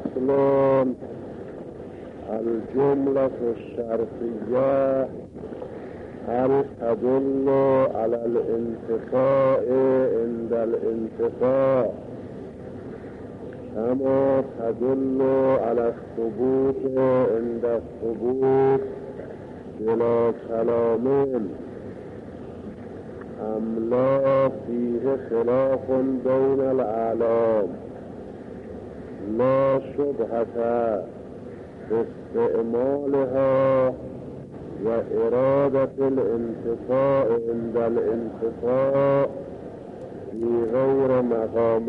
فصل الجملة الشرطية هل تدل على الانتفاء عند الانتفاء كما تدل على الثبوت عند الثبوت بلا كلام أم لا فيه خلاف بين الأعلام لا شبهة باستعمالها وإرادة الانتفاء عند الانتفاء في غير مقام.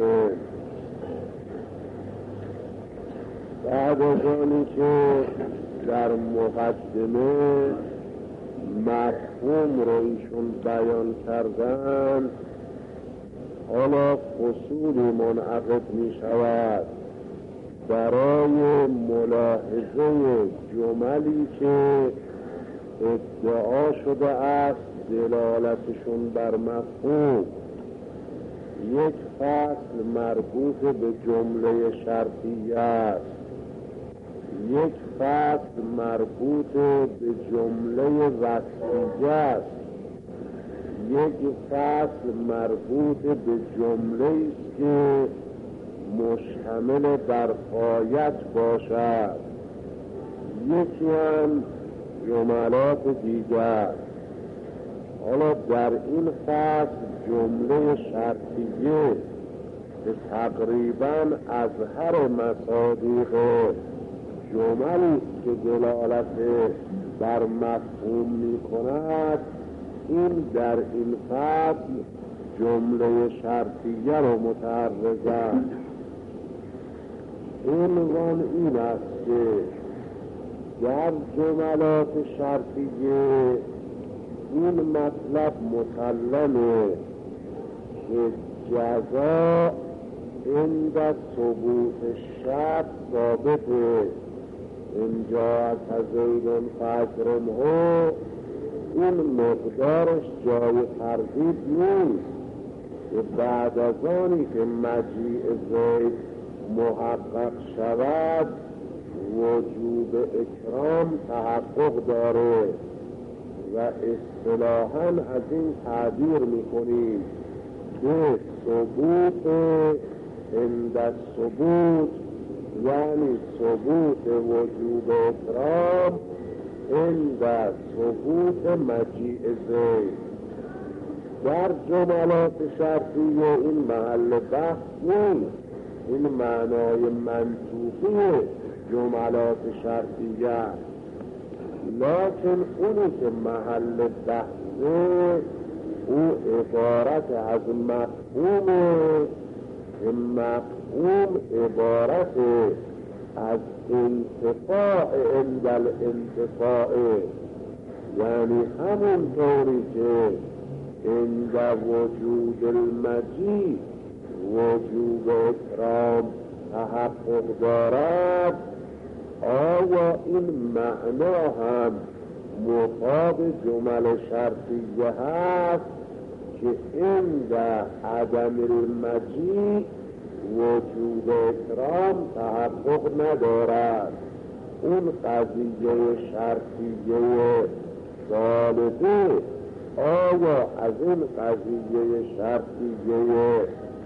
بعد ذلك در مقدمه مفهوم رو ایشون بیان کردن، حالا فصولی منعقد می شود برای ملاحظه جملی که ادعا شده است دلالتشون بر مفهوم. یک فصل مربوط به جمله شرطیه است، یک فصل مربوط به جمله وصفیه است، یک فصل مربوط به جمله است که مشتمل بر غایت باشد، یکی هم جملات دیگر. حالا در این فصل جمله شرطیه که تقریبا از هر مصادیق جملی که دلالت بر مفهوم می کند، این در این فصل جمله شرطیه رو متعرض است. عنوان این است که در جملات شرطیه این مطلب مسلمه که جزا عند ثبوت شرط ثابته. اینجا از زیدون فاکرمه این مقدارش جای تردید نیست که بعد از آنی که مجیء زید محقق شود وجوب اکرام تحقق داره و اصطلاحاً از این تعبیر میکنیم که ثبوت عند ثبوت یعنی ثبوت وجوب اکرام عند ثبوت مجیء زید. در جملات شرطیه این محل بحث نیست، این معنای منطوقی جملات شرطیه، لیکن اونی که محل بحثه او عبارت از مفهومه که مفهوم عبارت از انتفاع عند الانتفاع، یعنی همون طوری که عند وجود المجیء وجوب اکرام تحقق دارد، آیا این معنا هم مفاد جمل شرطیه هست که عند عدم المجیء وجوب اکرام تحقق ندارد؟ اون قضیه شرطیه ثابته، آیا از این قضیه شرطیه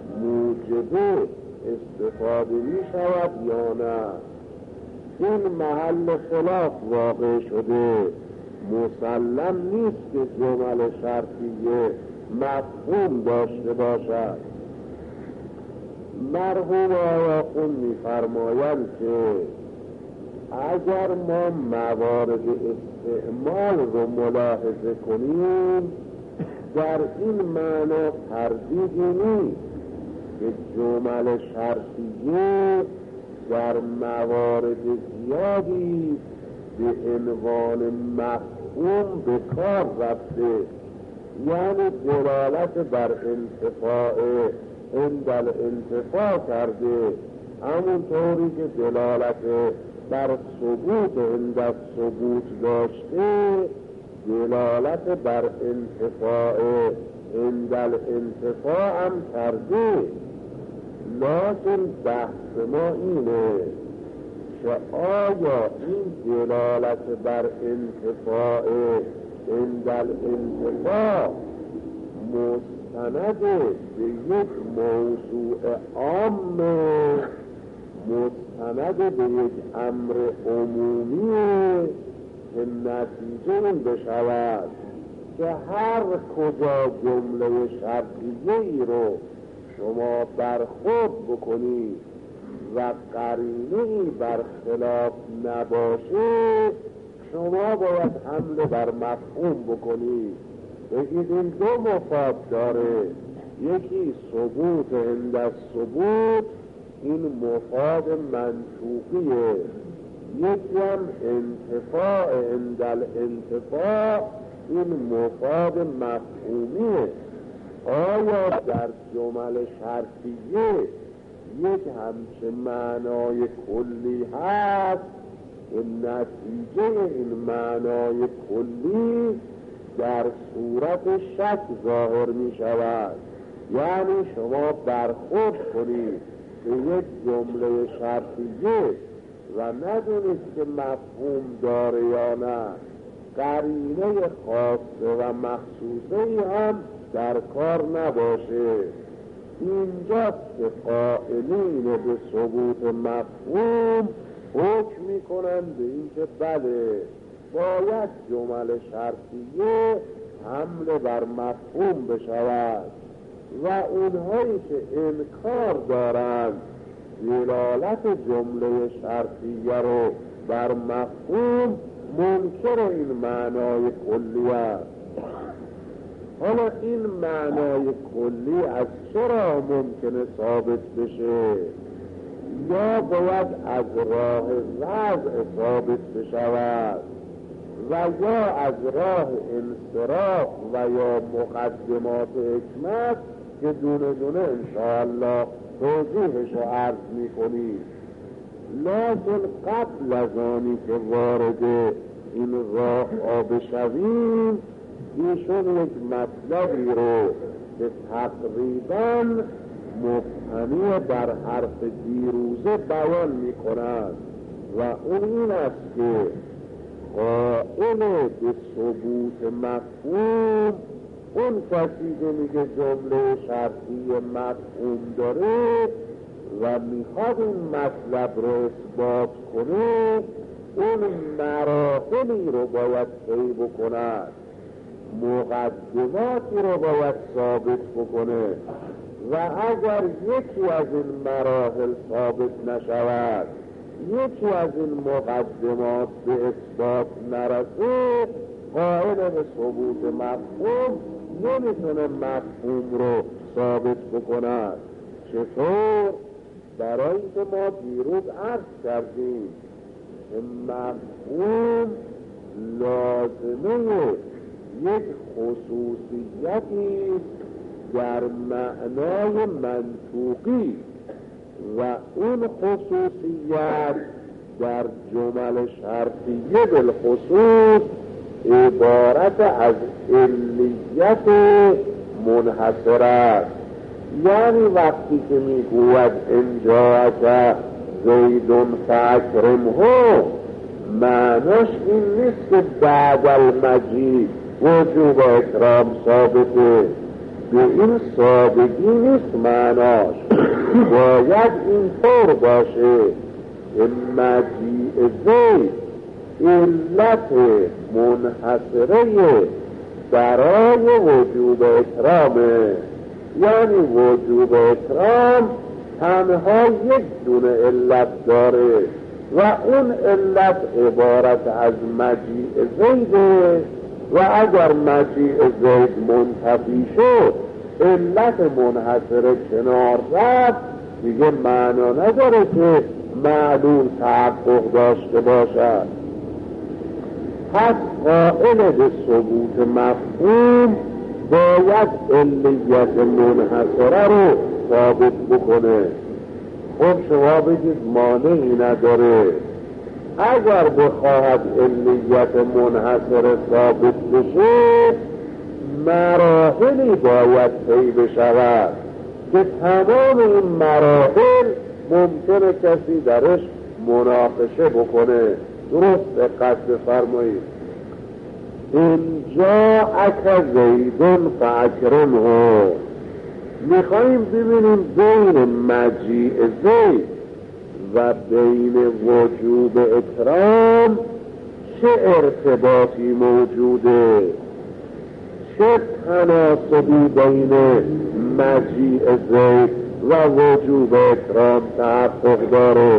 موجبه استفاده می شود یا نه؟ این محل خلاف واقع شده. مسلم نیست که جمل شرطیه مفهوم داشته باشد. مرحوم آقایان می‌فرمایند که اگر ما موارد استعمال رو ملاحظه کنیم در این معنا تردیدی نیست که جمل شرطیه در موارد زیادی به عنوان مفهوم به کار رفته، یعنی دلالت بر انتفاع عند الانتفاع کرده، همونطوری که دلالت بر ثبوت عند ثبوت داشته دلالت بر انتفاع عند الانتفاع هم کرده. لیکن بحث ما اینه که آیا این دلالت بر انتفاع عند الانتفاع مستند به یک موضوع عام، مستند به یک امر عمومی که نتیجه این بشود که هر کجا جمله شرطیه ای رو شما برخورد بکنید و قرینه ای برخلاف نباشه شما باید حمله بر مفهوم بکنید. بگید این دو مفاد داره، یکی ثبوت عند الثبوت، این مفاد منطوقیه، یکی هم انتفاع عند الانتفاع، این مفاد مفهومیه. آیا در جمل شرطیه یک همچه معنای کلی هست که نتیجه این معنای کلی در صورت شک ظاهر می شود؟ یعنی شما برخورد کنید به یک جمله شرطیه و ندونید که مفهوم داره یا نه، قرینه خاصه و مخصوصه هم در کار نباشه. اینجاست که قائلین به ثبوت مفهوم حکم میکنند به این که بله باید جمل شرطیه حمله بر مفهوم بشود و اونهایی که انکار دارند دلالت جمله شرطیه رو بر مفهوم منکر این معنای کلی است. حالا این معنای کلی از چرا ممکنه ثابت بشه؟ یا باید از راه وضع ثابت بشود و یا از راه انصراف و یا مقدمات حکمت که دونه دونه انشاءالله توضیحش رو عرض میکنید. لکن قبل از آنی که وارد این راه بشویم ایشون یک مطلبی رو که تقریبا مبتنی بر حرف دیروزه بیان می کند و اون این است که قائل به ثبوت مفهوم اون کسی که میگه جمله شرطی مفهوم داره و میخواد این مطلب رو اثبات کنه اون مراحلی رو باید طی بکند، مقدماتی رو باید ثابت بکنه و اگر یکی از این مراحل ثابت نشود، یکی از این مقدمات به اثبات نرسه، قائل به ثبوت مفهوم نمیتونه مفهوم رو ثابت بکند. چطور؟ برای اینکه ما دیروز عرض کردیم که مفهوم لازمه یک خصوصیتی در معنای منطوقی و اون خصوصیت در جمل شرطیه بالخصوص عبارت از علیت منحصر است. یعنی وقتی که میگوید انجاک زیدون فاکرمه، معناش این نیست که بعد المجیء وجوب اکرام ثابته، به این سادگی نیست معناش. باید این طور باشه که مجیء زید علت منحصره برای وجوب اکرامه. یعنی وجوب اکرام تنها یک دونه علت داره و اون علت عبارت از مجیء زیده و اگر مجیء زید منتفی شد علت منحصره کنار رفت دیگه معنا نداره که معلول تحقق داشته باشد. پس قائل به ثبوت مفهوم باید علیت منحصره رو ثابت بکنه. خب شما بگید مانعی نداره، اگر بخواهد علیت منحصره ثابت بشه مراحلی باید طی بشود که تمام این مراحل ممکنه کسی درش مناقشه بکنه. درست دقت بفرمایید. اینجا اک زیدون فاکرمه، میخواییم ببینیم بین مجیء زید و بین وجوب اکرام چه ارتباطی موجوده، چه تناسبی بین مجیء زید و وجوب اکرام تحقق داره.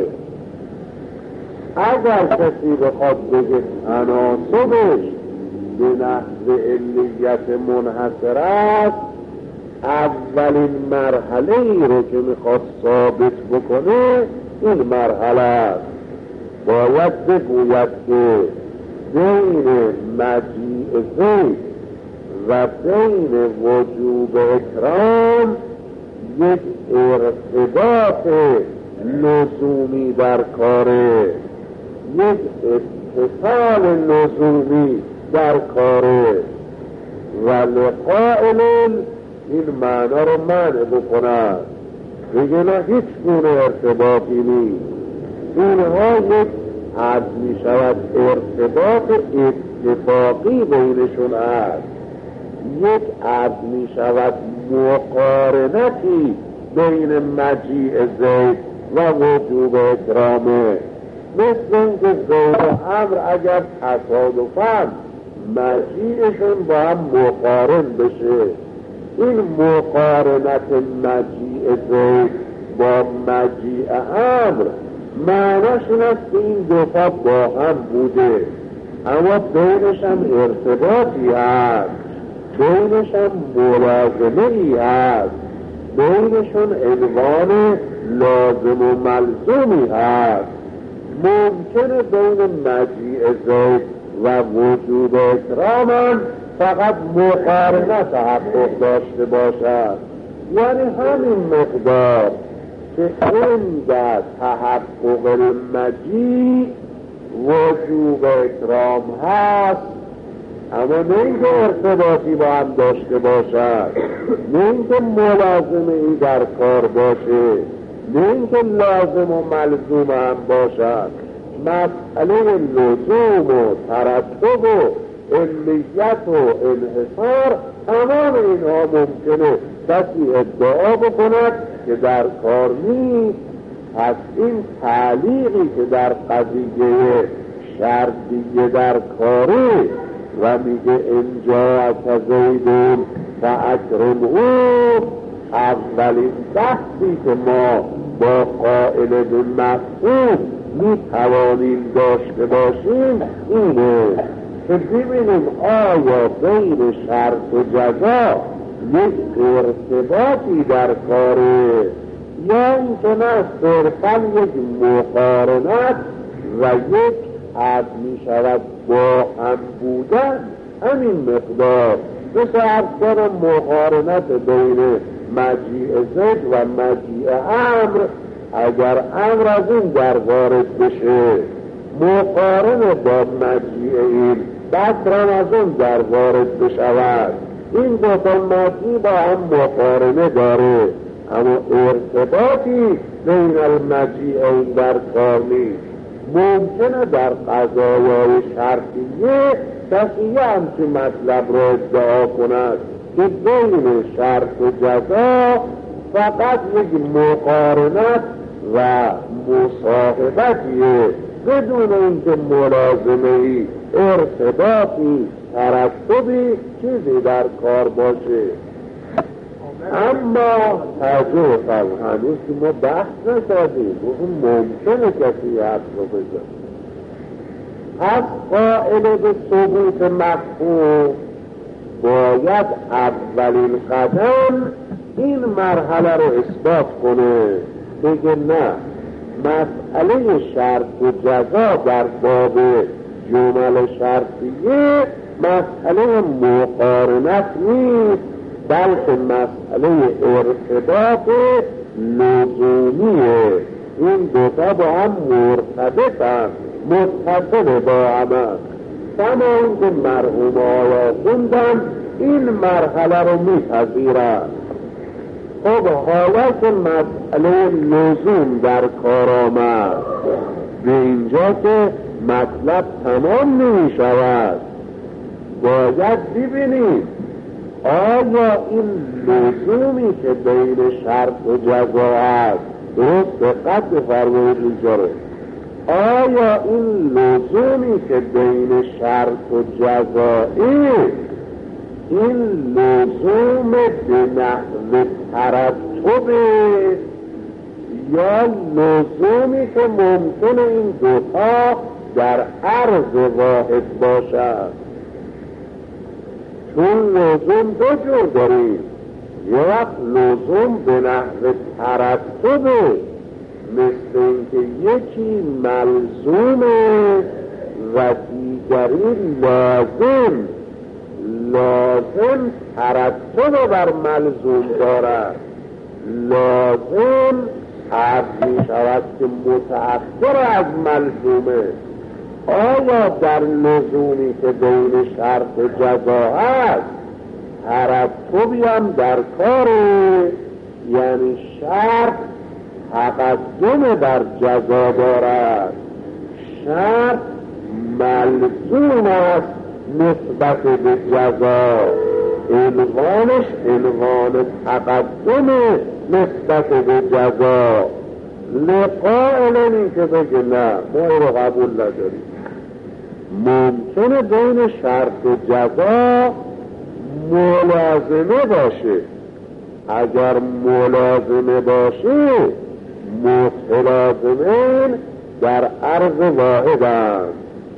اگر کسی بخواد بگه تناسبش به نحو علیت منحصر است، اولین مرحله ای رو که میخواد ثابت بکنه این مرحله است. باید بگوید که بین مجیء زید و بین وجوب اکرام یک ارتباط لزومی در کاره، یک اتصال لزومی در کاره و لقائل این معنا رو منع بکنند، بگه نه هیچ گونه ارتباطی نیست. اینها یک عرض می شود ارتباط اتفاقی بینشون است، یک عرض می شود مقارنتی بین مجیء زید و وجوب اکرامه. مثل اینکه زید و عمرو اگر تصادفاً مجیعشون با هم مقارن بشه، این مقارنت مجیء زید با مجیء عمرو معناش این است که این دوتا با هم بوده، اما بینش هم ارتباطی هست، بینش هم ملازمه‌ای هست، بینشون عنوان لازم و ملزومی هست. ممکنه بین مجیء زید و وجوب اکرام هم فقط مقارنت تحقق داشته باشد، یعنی همین مقدار که عند تحقق المجیء وجوب اکرام هست، اما نه اینکه ارتباطی با هم داشته باشد، نه اینکه ملازمه ای در کار باشه، نه اینکه لازم و ملزوم هم باشد. مسئله لزوم و ترتب و علیت و انحصار تمام اینها ممکنه کسی ادعا بکند که در کار نیست. پس این تعلیقی که در قضیه شرطیه در کاره و میگه اینجا از زیدون فاکرمه، اولین بحثی که ما با قائل به مفهوم میتوانیم داشته باشیم اینه که ببینیم آیا بین شرط و جزا یک ارتباطی در کاره یا اینکه نه صرفا یک مقارنت و یک عرض می شود با هم بودن همین مقدار. مثل عرض کنم مقارنت بین مجیء زید و مجیء عمرو، اگر عمرو از این در وارد بشه مقارن با مجیء این بکرم از اون در وارد بشود، این دو تا مجیء با هم مقارنه داره اما ارتباطی بین المجیء این در کار نیست. ممکنه در قضایای شرطیه کسی همچین مطلب را ادعا کند که بین شرط و جزا فقط یک مقارنت و مصاحبتیه بدون اینکه ملازمه‌ای، ارتباطی، ترتبی چیزی در کار باشه. اما توجه فرمایید، هنوز که ما بحث نکردیم، ممکنه کسی حرف رو بزنه. پس قائل به ثبوت مفهوم باید اولین قدم این مرحله رو اثبات کنه، بگه نه مسئله شرط و جزا در باب جمل شرطیه مسئله مقارنت نیست، بلکه مسئله ارتباط لزومیه. این دوتا با هم مرتبطن، متصل با هم است. کما اینکه مرحوم آیا خوندن این مرحله رو میپذیرند. خب حالا که مسئله لزوم در کار آمد، به اینجا که مطلب تمام نمی شود. باید ببینید آیا این لزومی که بین شرط و جزا هست، درست دقت بفرمایید اینجا رو، آیا این لزومی که بین شرط و جزایی، این لزوم به نحو ترتب یا لزومی که ممکنه این دوتا در عرض واحد باشد؟ چون لزوم دو جور داریم، یه وقت لزوم به نحو ترتبه، مثل اینکه یکی ملزومه و دیگری لازم ترتب بر ملزوم دارد. لازم عرض می شود که متأخر از ملزومه. آیا در لزومی که بین شرط و جزا هست ترتبی هم در کاره؟ یعنی شرط تقدم بر جزا دارد، شرط ملزوم است نسبت به جزا، عنوانش عنوان تقدم نسبت به جزا. لقائلنی که بگه نه ما رو قبول نداریم. ممکنه بین شرط و جزا ملازمه باشه. اگر ملازمه باشه متلازمین در عرض واحدند،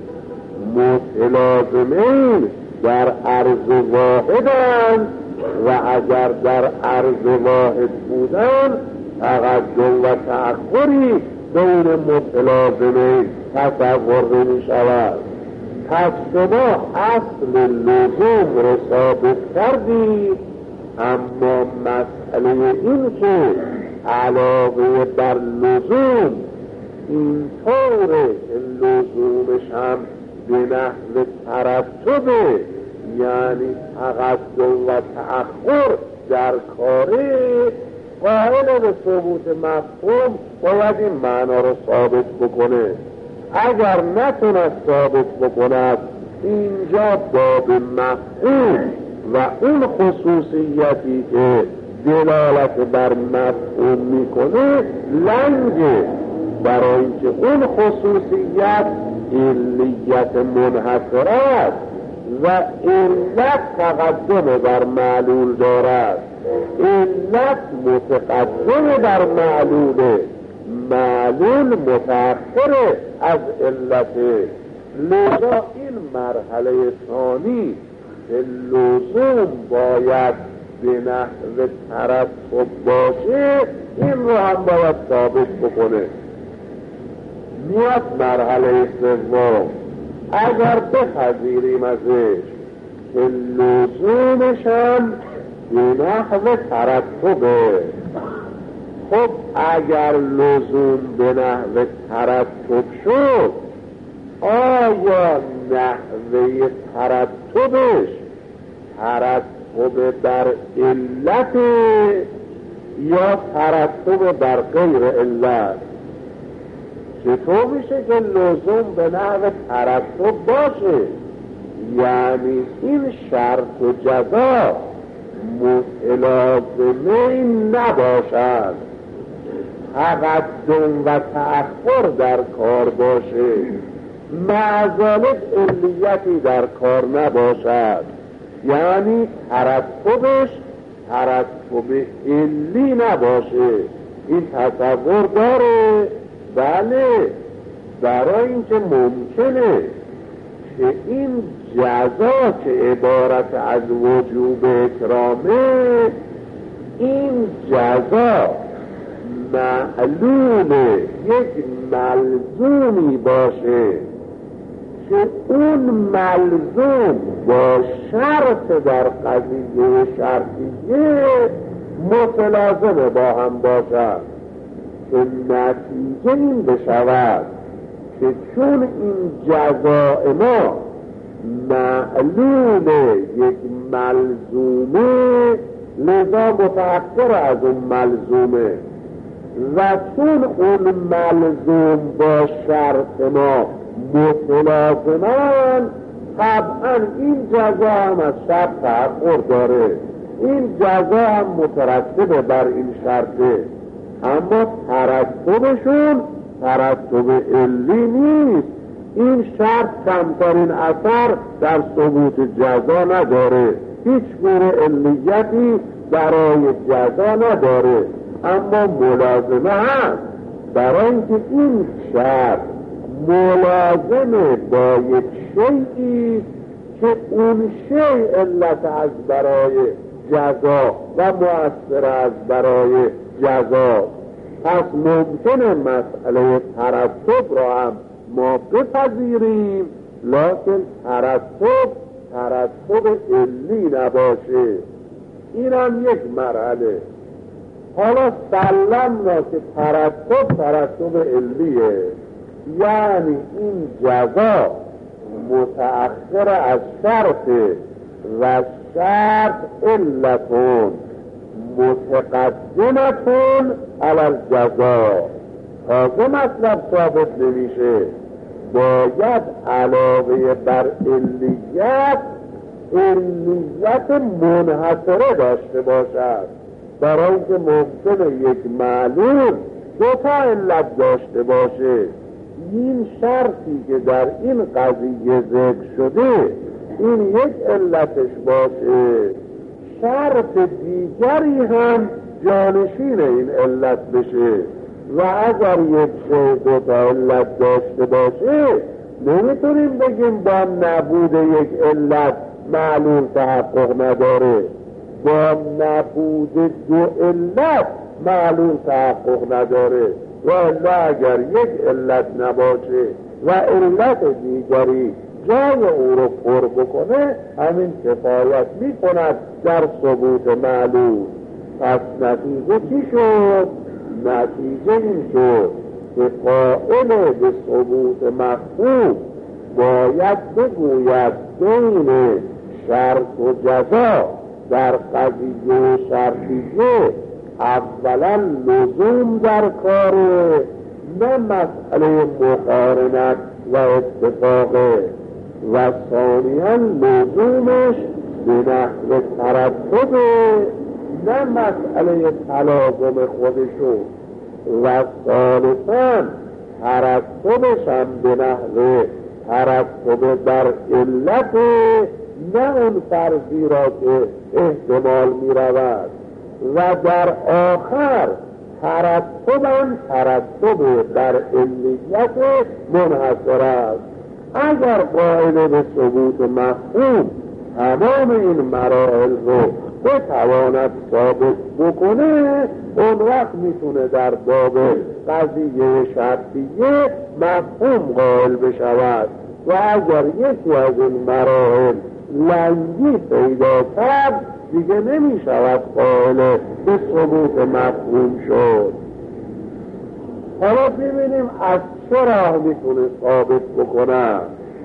متلازمین در عرض واحدند و اگر در عرض واحد بودن تقدم و تأخری بین متلازمین تصور نمی شود. پس شما اصل لزوم رو ثابت کردید، اما مسئله این که علاوه بر لزوم اینطوره که لزومش هم به نحو ترتبه، یعنی تقدم و تأخر در کاره، قائل به ثبوت مفهوم باید این معنا رو ثابت بکنه. اگر نتونه ثابت بکند، اینجا باب مفهوم و اون خصوصیتی که دلالت بر مفهوم میکنه لنگه، برای اینکه اون خصوصیت علیت منحصر است و علت تقدم بر معلول دارد. علت متقدم بر معلوله، معلول متأخر از علته. لذا این مرحله ثانی که لزوم باید به نحو ترتب باشه، این رو هم باید ثابت بکنه. میاد مرحله سوم، اگر بپذیریم ازش که لزومش هم به نحو ترتبه. خب اگر لزوم به نحو ترتب شد، آیا نحوه ترتبش ترتب بر علت یا ترتب بر غیر علت؟ چطور میشه که لزوم به نحو ترتب باشه؟ یعنی این شرط و جزا متلازمه نباشد، تقدم و تأخر در کار باشه، معذالک علیتی در کار نباشد، یعنی ترتبش ترتب علی نباشه. این تصور داره؟ بله، برای اینکه ممکنه که این جزا که عبارت از وجوب اکرامه، این جزا معلوم یک ملزومی باشه که اون ملزوم با شرط در قضیه شرطیه متلازم با هم باشد، که نتیجه این بشود که چون این جزاء ما معلوم یک ملزومه، لذا متأخر از اون ملزومه. و چون اون ملزوم با شرط ما متلازمان، طبعا این جزا هم از شرط تحقق داره، این جزا هم مترتبه بر این شرطه، اما ترتبشون ترتب علی نیست. این شرط کمترین اثر در ثبوت جزا نداره، هیچ گونه علیتی برای جزا نداره، اما ملازمه هست، برای اینکه این شرط ملازمه با یک شیئی که اون شیء علت از برای جزا و مؤثر از برای جزا. پس ممکنه مسئله ترتب را هم ما بپذیریم، لکن ترتب علی نباشه. این هم یک مرحله. حالا سلمنا که ترتب علیه، یعنی این جزا متأخر از شرطه و شرط علتون متقدمتون علی الجزا. تازه مطلب ثابت نمیشه، باید علاوه بر علیت منحصره داشته باشد، برای اینکه ممکنه یک معلوم دو تا علت داشته باشه. این شرطی که در این قضیه ذکر شده این یک علتش باشه، شرط دیگری هم جانشین این علت بشه، و اگر یک شیء دو تا علت داشته باشه نمیتونیم بگیم با نبود یک علت معلوم تحقق نداره، با نبود دو علت معلوم تحقق نداره. و اگر یک علت نباشه و علت دیگری جای او رو پر بکنه، همین کفایت میکند در ثبوت معلوم. پس نتیجه چی شد؟ نتیجه این شد که قائل به ثبوت مفهوم باید بگوید بین شرط و جزا در قضیه شرطیه اولا لزوم در کاره، نه مسئله مقارنت و اتفاقه، و ثانیاً لزومش به نحو ترتبه، نه مسئله تلازم خودشو، و ثالثاً ترتبش هم به نحو ترتب بر علت، نه اون فرضی را که احتمال می رود. و در آخر ترتب بر علیت منحصر است. اگر قائل به ثبوت مفهوم تمام این مراحل رو بتواند ثابت بکنه، اون وقت میتونه در باب قضیه شرطیه مفهوم قائل بشود. و اگر یکی از این مراحل لنگی پیدا کرد دیگه نمی شود قائل به ثبوت مفهوم شد. حالا ببینیم از چه راه میتونه ثابت بکنه.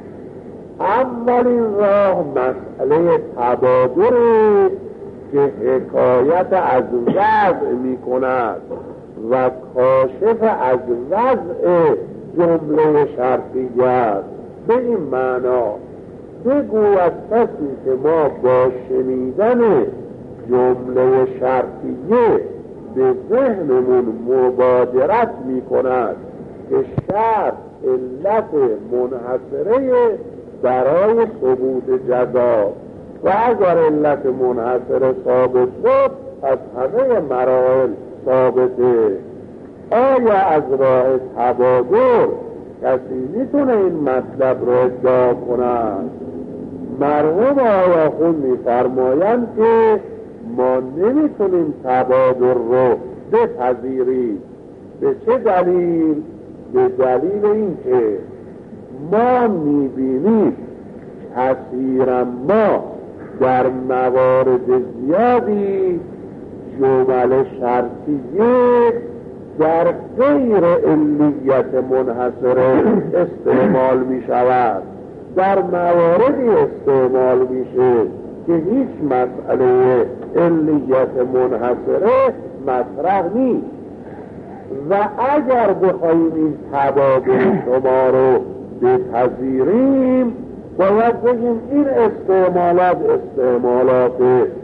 اولین راه مسئله تبادر که حکایت از وضع میکند و کاشف از وضع جمله شرطیه است. به این معنا بگوید کسی که ما با شنیدن جمله شرطیه به ذهنمون مبادرت می کند که شرط علت منحصره برای ثبوت جزا، و اگر علت منحصره ثابت شد از همه مراحل ثابته. آیا از راه تبادر کسی میتونه این مطلب رو ادعا کند؟ مرحوم آیاخون میفرمایند که ما نمیتونیم تبادر رو بپذیریم. به چه دلیل؟ به دلیل اینکه ما میبینیم کثیرا ما در موارد زیادی جمل شرطیه در غیر علیت منحصره استعمال می شود، در مواردی استعمال میشه که هیچ مسئله علیت منحصره مطرح نیست. و اگر بخواهیم این تبادل شما رو بپذیریم باید بگیم این استعمالات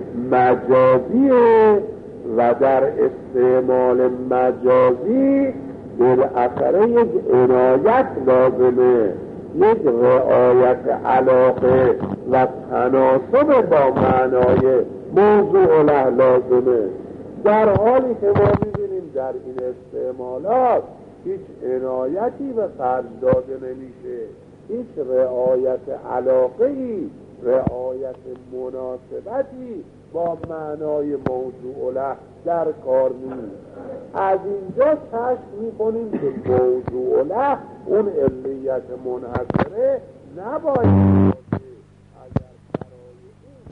مجازیه و در استعمال مجازی بالاخره یک عنایت لازمه، یک رعایت علاقه و تناسب با معنای موضوع لازمه، در حالی که ما می‌بینیم در این استعمالات هیچ عنایتی به خرج داده نمیشه، هیچ رعایت علاقه‌ای، رعایت مناسبتی با معنای موضوع در کار نیست. از اینجا کشف میکنیم که موضوع اون علیت منحصره نباید اگر برای اون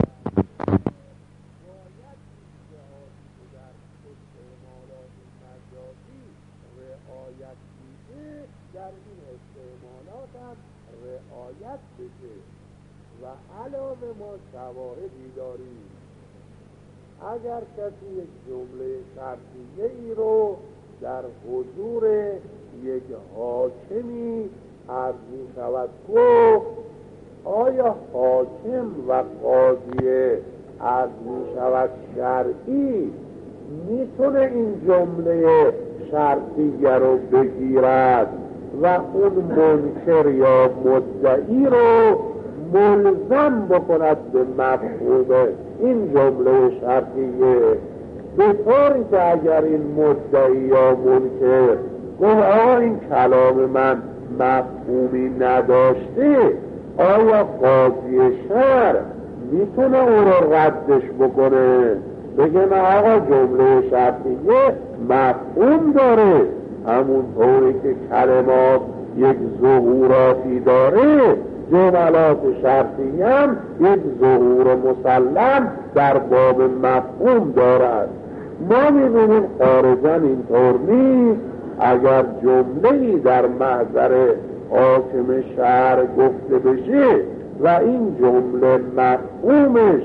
باید در استعمالات مجازی رعایت میشه، در این استعمالات هم رعایت بشه. و علاوه ما شواهدی داریم، اگر کسی یک جمله شرطیه ای رو در حضور یک حاکمی عرض می شود گفت، آیا حاکم و قاضی عرض می شود شرعی میتونه این جمله شرطیه رو بگیرد و اون منکر یا مدعی رو ملزم بکند به مفهوم این جمله شرطیه، به طوری که اگر این مدعی یا منکر گفت این کلام من مفهومی نداشته، آیا قاضی شرع میتونه اون رو ردش بکنه، بگه نه آقا جمله شرطیه مفهوم داره، همون طوری که کلمات یک ظهوراتی داره، جملات شرطی هم یک ظهور مسلم در باب مفهوم دارد. ما می‌بینیم خارجاً اینطور نیست. اگر جمله‌ای در محضر حاکم شرع گفته بشه و این جمله مفهومش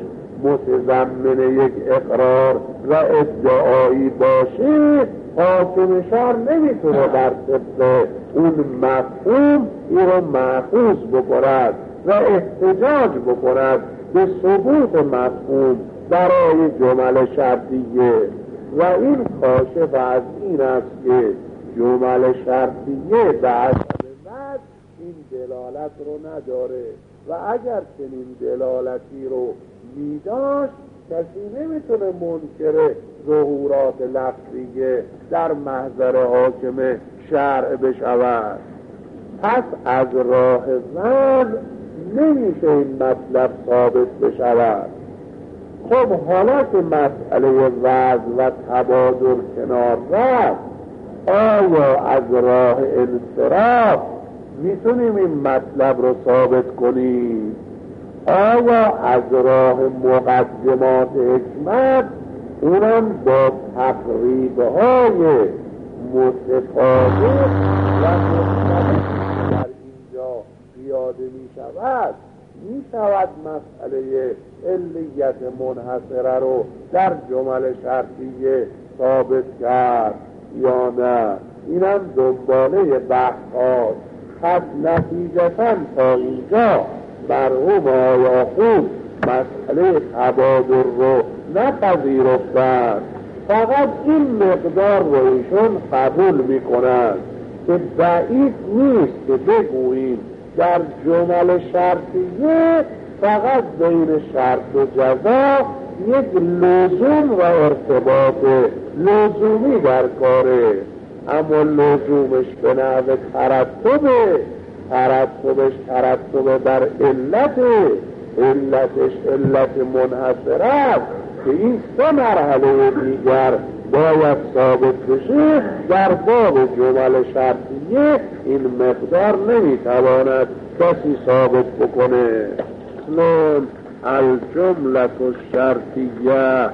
متضمن یک اقرار و ادعایی باشه، حاکم شرع نمیتونه در طبق اون مفهوم این رو مأخوذ بکند و احتجاج بکند به ثبوت مفهوم برای جمله شرطیه. و این کاشف از این است که جمله شرطیه به حسب وضع این دلالت رو نداره و اگر چنین دلالتی رو میداشت کسی نمیتونه منکر ظهورات لفظیه در محضر حاکم شرع بشود. پس از راه وضع نمیشه این مطلب ثابت بشود. خب حالا که مسئله وضع و تبادل کنار رفت، آیا از راه انصراف میتونیم این مطلب رو ثابت کنیم؟ آیا از راه مقدمات حکمت، اونم با تقریب‌های متفاوت و مختلف در اینجا پیاده می شود مسئله علیت منحصره رو در جمله شرطیه ثابت کرد یا نه؟ اینم دنباله بحث هاست. خب نتیجتاً تا اینجا مرحوم آیا خوب مسئله تبادل رو نپذیرفتند، فقط این مقدار رو ایشون قبول میکنند که بعید نیست که بگوییم در جمل شرطیه فقط بین شرط و جزا یک لزوم و ارتباط لزومی در کاره، اما لزومش به نحو ترتبش ترتب بر علتش علت منحصره است که این سه مرحله دیگر باید ثابت بشه. در باب جمل شرطیه این مقدار نمیتواند کسی ثابت بکنه. اسلام الجملة الشرطیه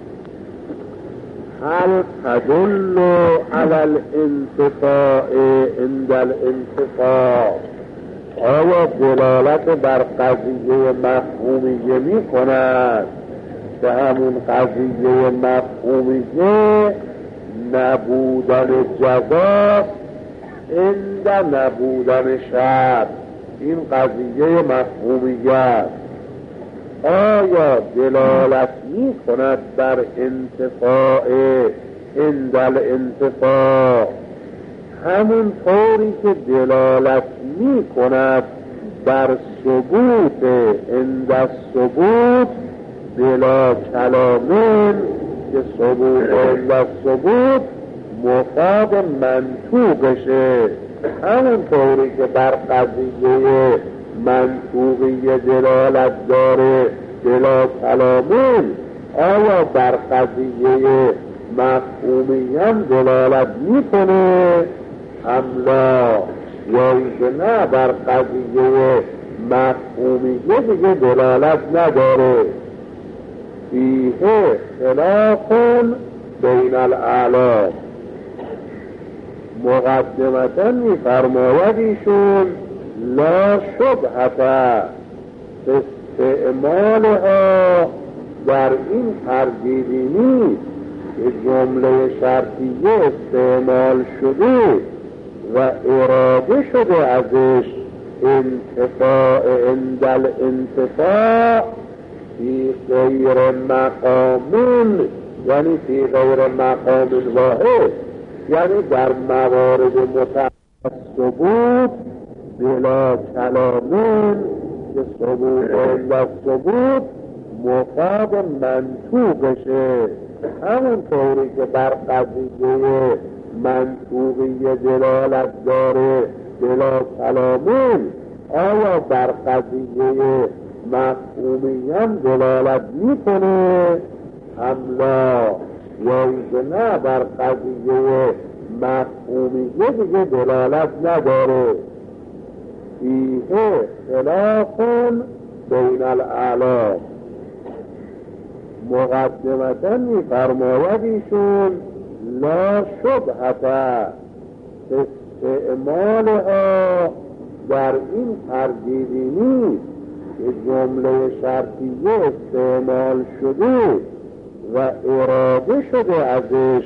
هل تدل على الانتفاع عند الانتفاع، آیا دلالت بر قضیه مفهومیه می کند که همون قضیه مفهومیه نبودن جزا عند نبودن شرط. این قضیه مفهومیت آیا دلالت می کند بر انتفاع عند الانتفاع همون طوری که دلالت می کند بر ثبوت عند الثبوت بلا کلامین که ثبوت عند الثبوت مفاد منطوقشه، همون طوری که بر قضیه منطوقی دلالت داره بلا کلامین، آیا بر قضیه مفهومی هم دلالت میکنه هملا، یا اینکه نه بر قضیه مفهومی دیگه دلالت نداره؟ فیه خلاف بین الاعلام. مقدمتا میفرماید ایشون لا شبهة استعمالها، در این تردیدی نیست که جمله شرطیه استعمال شده و اراده شده ازش انتفاع عند الانتفاع فی غیر مقام، یعنی فی غیر مقام واحد، یعنی در موارد متعدد ثبوت بلا کلامین که ثبوت و ثبوت مفاد منطوقشه، همون طوری که بر قضیه منطوقی دلالت داره بلا کلامین، آیا بر قضیه مفهومی هم دلالت میکنه هملا، یا اینکه نه بر قضیه مفهومی دیگه دلالت نداره؟ فیه خلاف بین الاعلام. مقدمتا میفرماید ایشون لا شبهة استعمالها، در این تردیدی نیست که جمله شرطیه استعمال شده و اراده شده ازش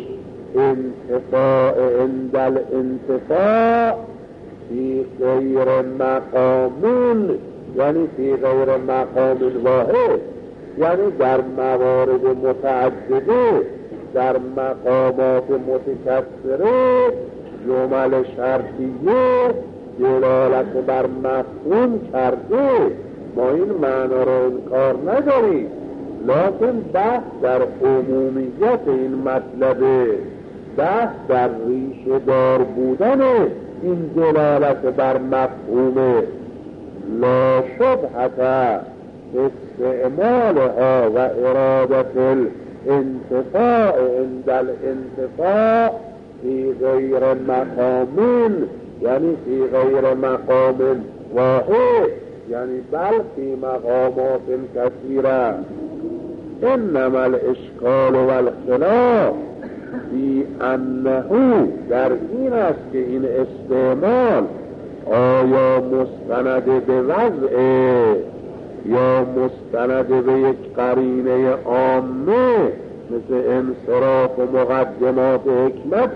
انتفاع عند الانتفاع فی غیر مقام، یعنی فی غیر مقام واحد، یعنی در موارد متعدده در مقامات متکثره جمل شرطیه دلالت بر مفهوم کرده، ما این معنا رو انکار نداریم، لکن بحث در عمومیت این مطلبه، بحث در ریشه دار بودن این دلالت بر مفهومه. لا شبهة استعمالها و ارادت الانتفاع عند الانتفاع فی غیر مقام، یعنی فی غیر مقام واحد، یعنی بل فی مقامات کثیره. انما الاشکال و الخلاف فی انه، در این است که این استعمال آیا مستند به وضع یا مستند به یک قرینه عامه مثل انصراف و مقدمات حکمت،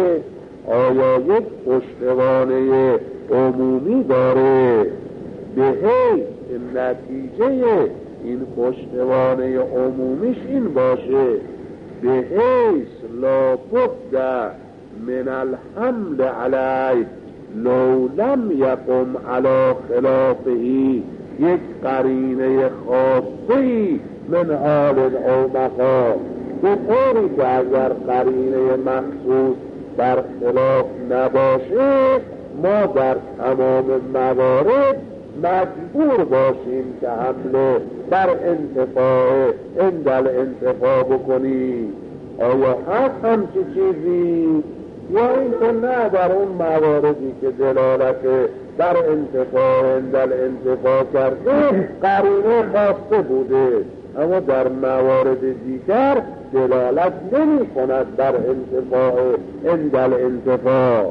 آیا یک پشتوانه عمومی داره به حیث نتیجه این پشتوانه عمومیش این باشه به حیث لا بد من الحمل علیه لو لم یقم علی خلافه، یک قرینه خاصی من حال او مقام، به طوری که اگر قرینه مخصوص بر خلاف نباشه ما در تمام موارد مجبور باشیم که حمله بر انتفاع عند الانتفاع بکنیم. آیا هست همچی چیزی؟ یا این که نه در اون مواردی که دلالت در انتفاع عند الانتفاع کرده قرینه خاصه بوده، اما در موارد دیگر دلالت نمی کند در انتفاع عند الانتفاع.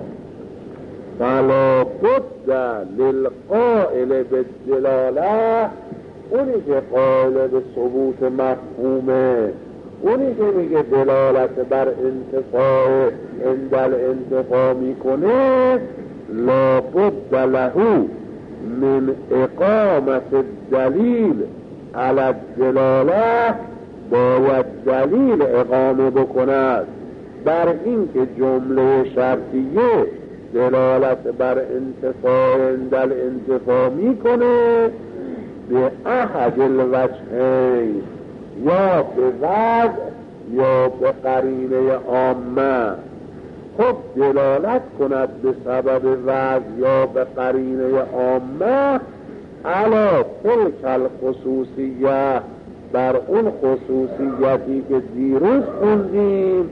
فلا بد للقائل بالدلاله، اونی که قائل به ثبوت مفهومه اونی که میگه دلالت بر انتفاع اندل انتفاع میکنه لابد له من اقامت دلیل علی الدلاله، باید دلیل اقامه بکند بر این که جمله شرطیه دلالت بر انتفاع اندل انتفاع میکنه به احد الوجهین، یا به وضع یا به قرینه عامه. خب دلالت کند به سبب وضع یا به قرینه عامه علی تلک الخصوصیه، بر اون خصوصیتی که دیروز خوندیم،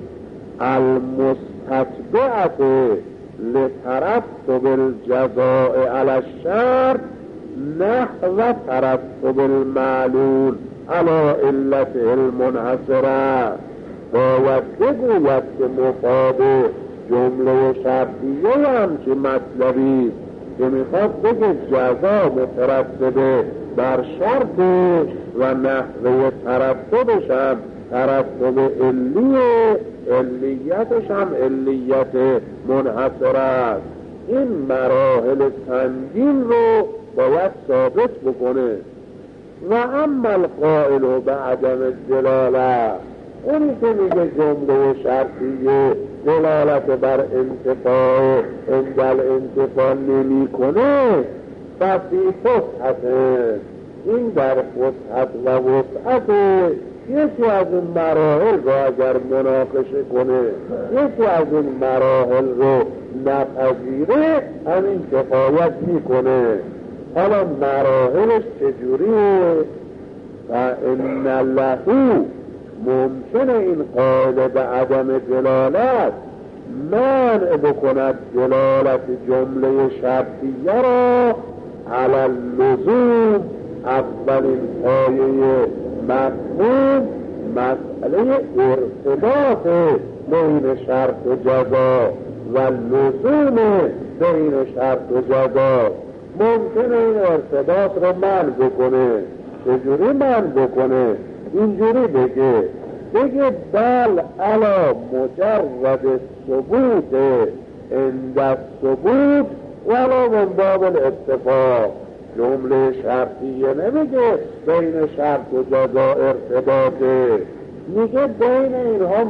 المستتبعت لترتب الجزاء علی الشرط نحو ترتب المعلول علی علت المنحصره. باید بگوید که مفاد جمله شرطیه همچه مطلبی که میخواد بگه جزا مترتبه بر شرط و نحوه ترتبش هم ترتب علیه، علیتش هم علیت منحصره است. این مراحل تنظیم رو باید ثابت بکنه. و اما القائل بعدم الدلاله، اونی که میگه جمله شرطیه دلالت بر انتفاع اندل انتفاع نمی کنه، ففی فسحته، این در فسحت و وسعت یکی از این مراحل رو اگر مناقشه کنه، یکی از این مراحل رو نپذیره، همین کفایت میکنه. حالا مراحلش چجوریه؟ و ان له، ممکنه این قائل به عدم دلالت منع بکند دلالت جمله شرطیه را علی اللزوم. اولین پایه مفهوم مسئله ارتباط بین شرط و جزا و لزوم بین شرط و جزا. ممکنه این ارتباط رو منع بکنه. چجوری منع بکنه؟ اینجوری بگه بل علا مجرد ثبوت عند الثبوت ولا من باب الاتفاق. جمله شرطیه نمیگه بین شرط و جزا ارتباطه، میگه بین اینها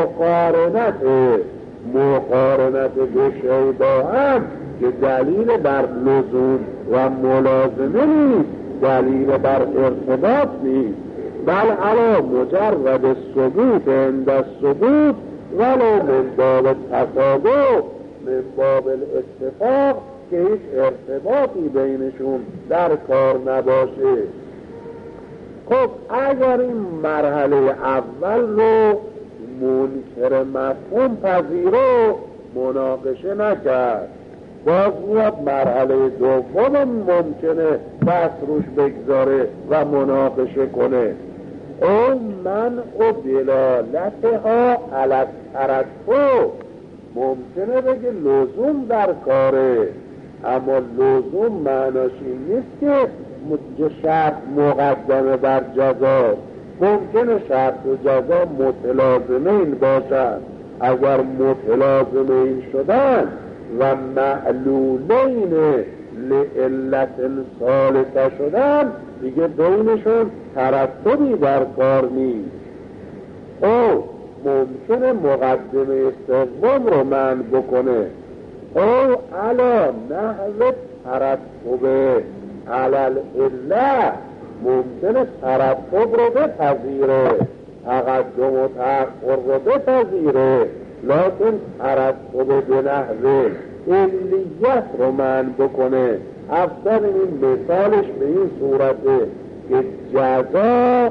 مقارنت دو شی با هم که دلیل بر لزوم و ملازمه نیست، دلیل بر ارتباط نیست. بل علا مجرد ثبوت عند الثبوت ولو من باب التصادف من باب الاتفاق، که هیچ ارتباطی بینشون در کار نباشه. خب اگر این مرحله اول رو منکر مفهوم پذیره مناقشه نکرد، باز میاد مرحله دوم ممکنه بس روش بگذاره و مناقشه کنه. اون منع و دلالتها علی الترتب، ممکنه بگه لزوم در کاره، اما لزوم معناش این نیست که شرط مقدمه بر جزا. ممکنه شرط و جزا متلازمه این باشن. اگر متلازمه این شدن و معلولین لعلت ثالثه شدن، دیگه بینشون ترتبی در کار نیست. او ممکنه مقدمه سوم رو منع بکنه، او علا نحو ترتب علی العله، ممکنه ترتب رو بپذیره، تقدم و تأخر رو بپذیره، لیکن ترتب به نحو علیت رو منع بکنه. افضل این مثالش به این صورته که جزا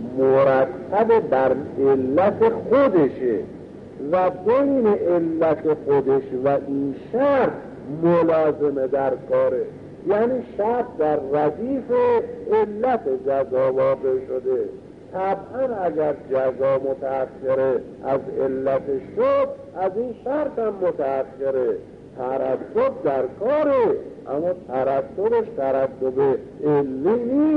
مرتب بر علت خودشه و بین علت خودش و این شرط ملازمه در کاره، یعنی شرط در ردیف علت جزا واقع شده. طبعا اگر جزا متأخره از علتش شد، از این شرط هم متأخره. ترتب در کاره، اما ترتبش ترتب علی نیست،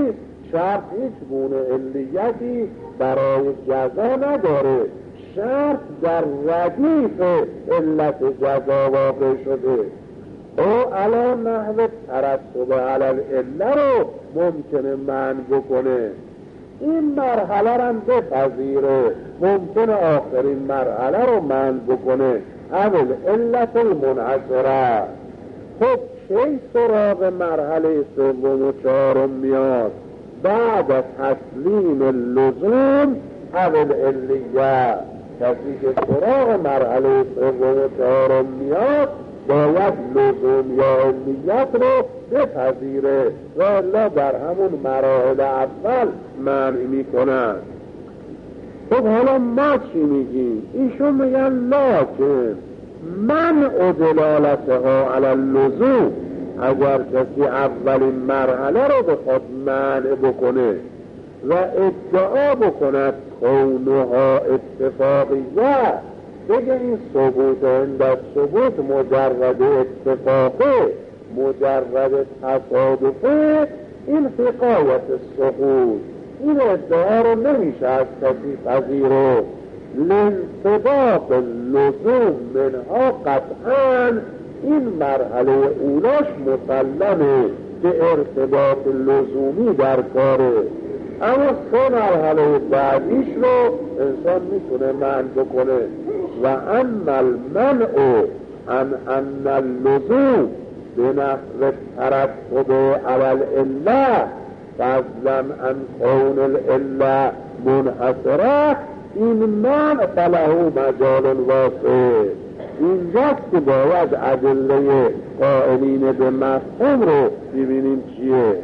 شرط هیچ گونه علیتی برای جزا نداره. شرط در ردیف علت جزا واقع شده. او علا نحو ترتب علی العله رو ممکنه منع بکنه. این مرحله رو بپذیره، ممکنه آخرین مرحله رو منع بکنه. اول علت المنحصره. خب کی سراغ مرحله سوم و چهارم میاد؟ بعد از تسلیم اللزوم اول علیه. کسی که سراغ مرحله سوم و چهارم میاد باید لزوم یا علیت رو بپذیره و الا در همون مراحل اول منع میکنن. خب حالا ما چی میگیم؟ ایشون میگن لکن منع دلالتها علی اللزوم. اگر کسی اولین مرحله رو بخواد منع بکنه و ادعا بکند کونها اتفاقیه، بگه این ثبوت عند ثبوت مجرد اتفاقه، مجرد تصادفه، این حکایت سقوط، این ادعا رو نمیشه از کسی پذیرفت. لانطباق لزوم منها قطعا این مرحله اولاش مسلمه که ارتباط لزومی در کاره. اما سه مرحله بعدیش رو انسان میتونه منع بکنه. و اما المنع ان اللزوم بنحو ترتب علی العله فضلا عن کون العله منحصره، این منع فله مجال واسع. اینجاست که باید ادله قائلین به مفهوم رو ببینیم چیه.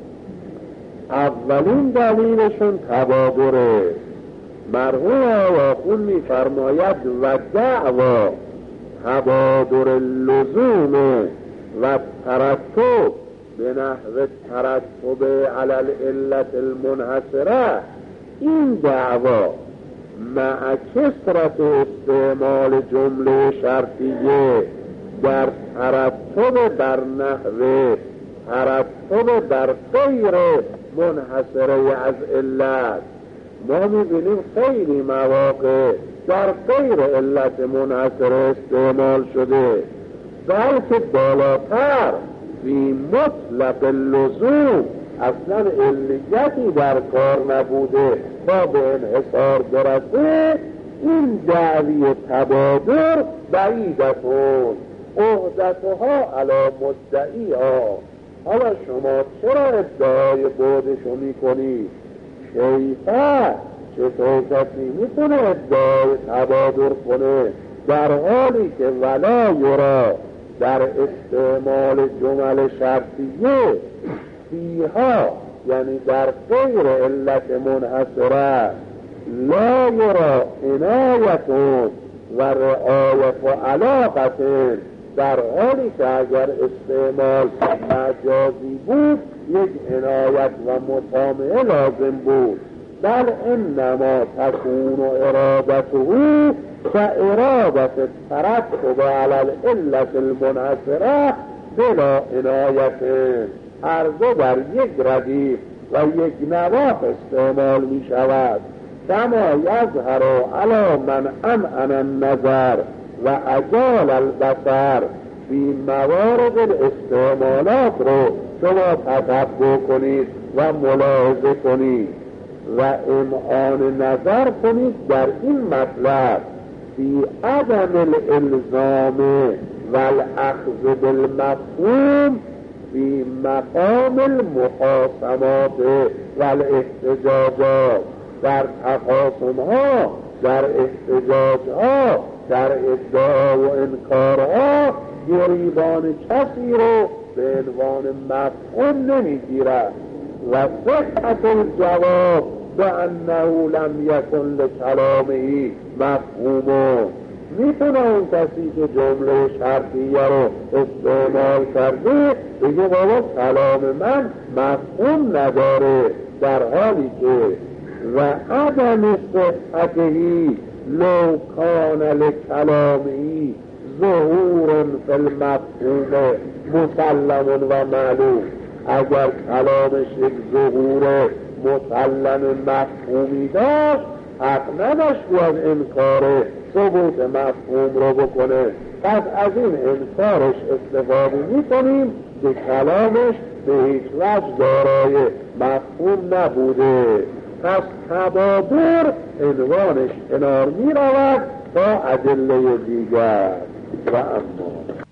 اولین دلیلشون تبادره. مرحوم آخون میفرماید و دعوا تبادر اللزوم و ترتب به نحو ترتب علی العلت المنحصره، این دعوا مع کثرت استعمال جمله شرطیه در ترتب بر نحو ترتب بر غیر منحصره از علت. ما میبینیم خیلی مواقع در غیر علت منحصره استعمال شده، بلکه بالاتر فی مطلق اللزوم اصلا علیتی در کار نبوده تا به انحصار برسه. این دعوی تبادر بعیدتون عهدتها علی مدعیها. حالا شما چرا ادعای بودشو میکنی؟ کیفه چطور کسی میتونه ادعای تبادر کنه در حالی که ولا یرا در استعمال جمل شرطیه فیها، یعنی در غیر علت منحصره، لا یرا عنایتون و رعایت و علاقتون، در حالی که اگر استعمال مجازی بود یک عنایت و مطامعه لازم بود. بل انما تكون ارادته كارادة الترتب على العلة المنحصرة بلا عنایت. هر دو در یک ردیف و یک نواف استعمال می شود. کما یظهر علی من امعن النظر و اجال البصر فی موارد الاستعمالات رو شما تتبع کنید و ملاحظه کنید و امعان نظر کنید در این مطلب فی عدم الالزام و الاخذ بالمفهوم فی مقام المخاصمات و الاحتجاجات، در تخاصم ها، در احتجاج ها، در ادعا و انکارها گریبان کسی رو به عنوان مفهوم نمیگیرد. و صحت الجواب به انه لم یکن لکلامه مفهومه. میتونه اون کسی که جمله شرطیه رو استعمال کرده بگه بابا کلام من مفهوم نداره، در حالی که و عدم صحتهی لو کان لکلامه ظهور فی المفهوم مسلم و معلوم. اگر کلامش یک ظهور مسلم مفهومی داشت، حق نداشت و از انکار ثبوت مفهوم رو بکنه. پس از این انکارش استفاده میکنیم که کلامش به هیچ وجه دارای مفهوم نبوده. پس تبادر عنوانش کنار می رود با ادله دیگر. و اما